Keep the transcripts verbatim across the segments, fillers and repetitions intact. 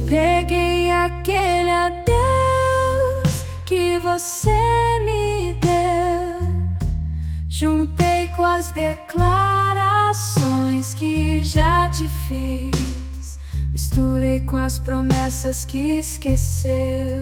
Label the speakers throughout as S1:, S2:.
S1: Peguei aquele adeus que você me deu, juntei com as declarações que já te fiz, misturei com as promessas que esqueceu,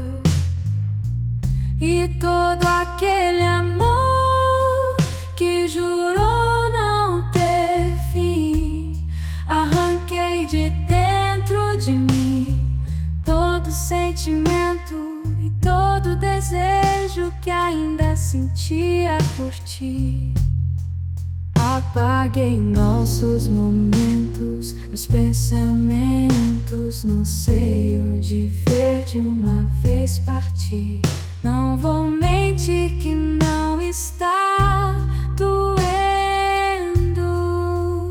S1: e todo aquele amor que jurou não ter fim, arranquei de dentro de mim todo sentimento e todo desejo que ainda sentia por ti. Apaguei nossos momentos, meus pensamentos, não sei onde ver de uma vez partir. Não vou mentir que não está doendo,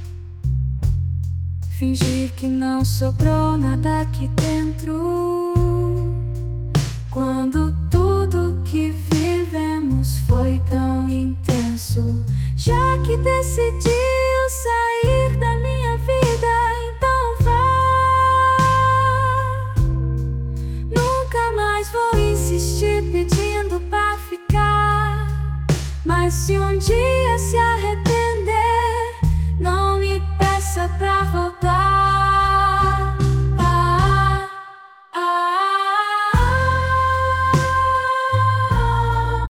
S1: fingir que não sobrou nada aqui dentro, quando tudo que vivemos foi tão intenso. Já que decidiu sair da minha vida, então vá. Nunca mais vou insistir pedindo pra ficar, mas se um dia se arrepender,